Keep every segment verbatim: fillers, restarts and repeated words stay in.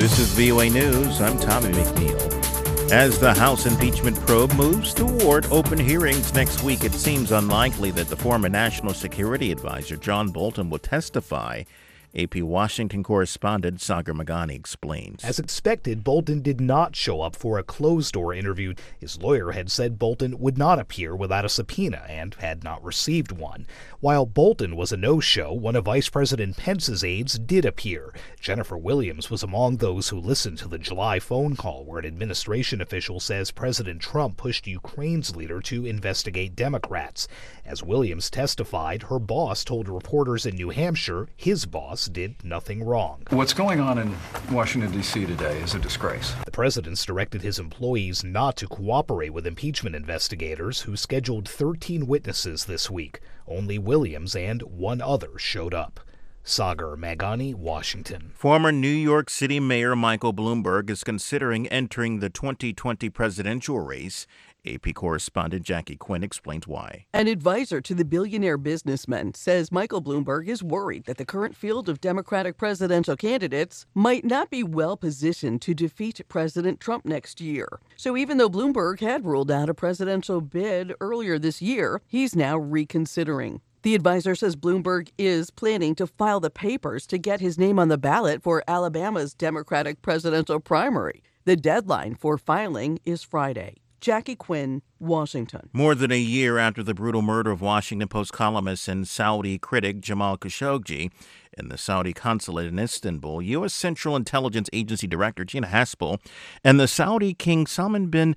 This is V O A News. I'm Tommy McNeil. As the House impeachment probe moves toward open hearings next week, it seems unlikely that the former National Security Advisor John Bolton will testify. A P Washington correspondent Sagar Meghani explains. As expected, Bolton did not show up for a closed-door interview. His lawyer had said Bolton would not appear without a subpoena and had not received one. While Bolton was a no-show, one of Vice President Pence's aides did appear. Jennifer Williams was among those who listened to the July phone call where an administration official says President Trump pushed Ukraine's leader to investigate Democrats. As Williams testified, her boss told reporters in New Hampshire his boss did nothing wrong. What's going on in Washington, D C today is a disgrace. The president's directed his employees not to cooperate with impeachment investigators who scheduled thirteen witnesses this week. Only Williams and one other showed up. Sagar Meghani, Washington. Former New York City Mayor Michael Bloomberg is considering entering the twenty twenty presidential race. A P correspondent Jackie Quinn explains why. An advisor to the billionaire businessman says Michael Bloomberg is worried that the current field of Democratic presidential candidates might not be well positioned to defeat President Trump next year. So even though Bloomberg had ruled out a presidential bid earlier this year, he's now reconsidering. The advisor says Bloomberg is planning to file the papers to get his name on the ballot for Alabama's Democratic presidential primary. The deadline for filing is Friday. Jackie Quinn, Washington. More than a year after the brutal murder of Washington Post columnist and Saudi critic Jamal Khashoggi in the Saudi consulate in Istanbul, U S. Central Intelligence Agency Director Gina Haspel and the Saudi King Salman bin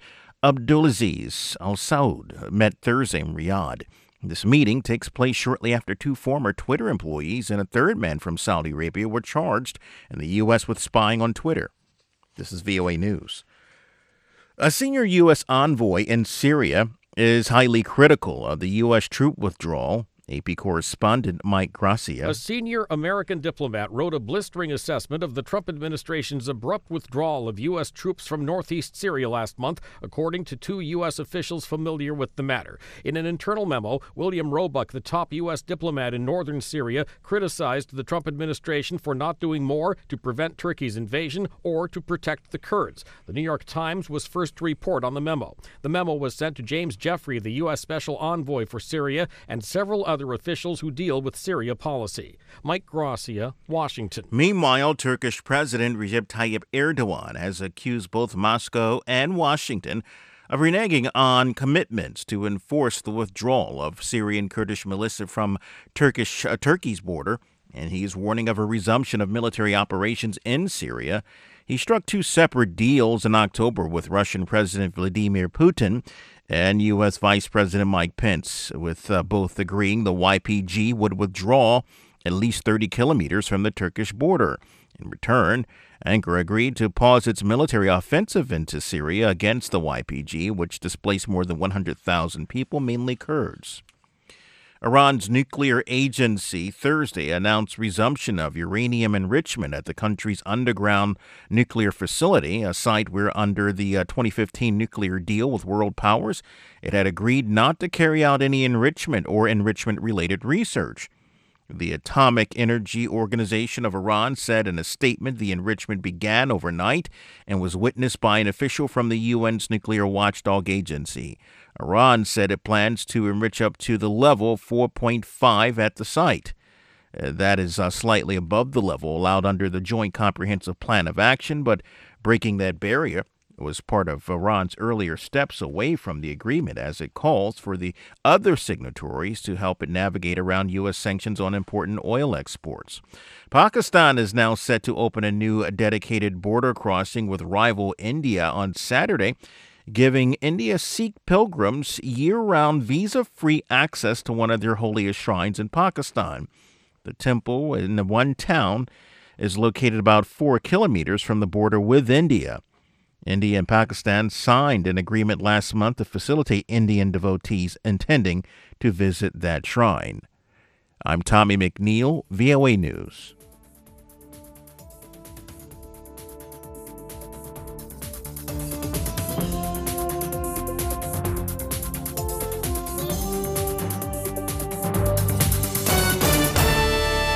Abdulaziz Al Saud met Thursday in Riyadh. This meeting takes place shortly after two former Twitter employees and a third man from Saudi Arabia were charged in the U S with spying on Twitter. This is V O A News. A senior U S envoy in Syria is highly critical of the U S troop withdrawal. A P correspondent Mike Gracia. A senior American diplomat wrote a blistering assessment of the Trump administration's abrupt withdrawal of U S troops from northeast Syria last month, according to two U S officials familiar with the matter. In an internal memo, William Roebuck, the top U S diplomat in northern Syria, criticized the Trump administration for not doing more to prevent Turkey's invasion or to protect the Kurds. The New York Times was first to report on the memo. The memo was sent to James Jeffrey, the U S special envoy for Syria, and several other other officials who deal with Syria policy. Mike Gracia, Washington. Meanwhile, Turkish President Recep Tayyip Erdogan has accused both Moscow and Washington of reneging on commitments to enforce the withdrawal of Syrian Kurdish militia from Turkish uh, Turkey's border, and he's warning of a resumption of military operations in Syria. He struck two separate deals in October with Russian President Vladimir Putin and U S. Vice President Mike Pence, with uh, both agreeing the Y P G would withdraw at least thirty kilometers from the Turkish border. In return, Ankara agreed to pause its military offensive into Syria against the Y P G, which displaced more than one hundred thousand people, mainly Kurds. Iran's nuclear agency Thursday announced resumption of uranium enrichment at the country's underground nuclear facility, a site where, under the uh, twenty fifteen nuclear deal with world powers, it had agreed not to carry out any enrichment or enrichment-related research. The Atomic Energy Organization of Iran said in a statement the enrichment began overnight and was witnessed by an official from the U N's nuclear watchdog agency. Iran said it plans to enrich up to the level four point five at the site. Uh, that is uh, slightly above the level allowed under the Joint Comprehensive Plan of Action, but breaking that barrier was part of Iran's earlier steps away from the agreement, as it calls for the other signatories to help it navigate around U S sanctions on important oil exports. Pakistan is now set to open a new dedicated border crossing with rival India on Saturday, giving India Sikh pilgrims year-round visa-free access to one of their holiest shrines in Pakistan. The temple in the one town is located about four kilometers from the border with India. India and Pakistan signed an agreement last month to facilitate Indian devotees intending to visit that shrine. I'm Tommy McNeil, V O A News.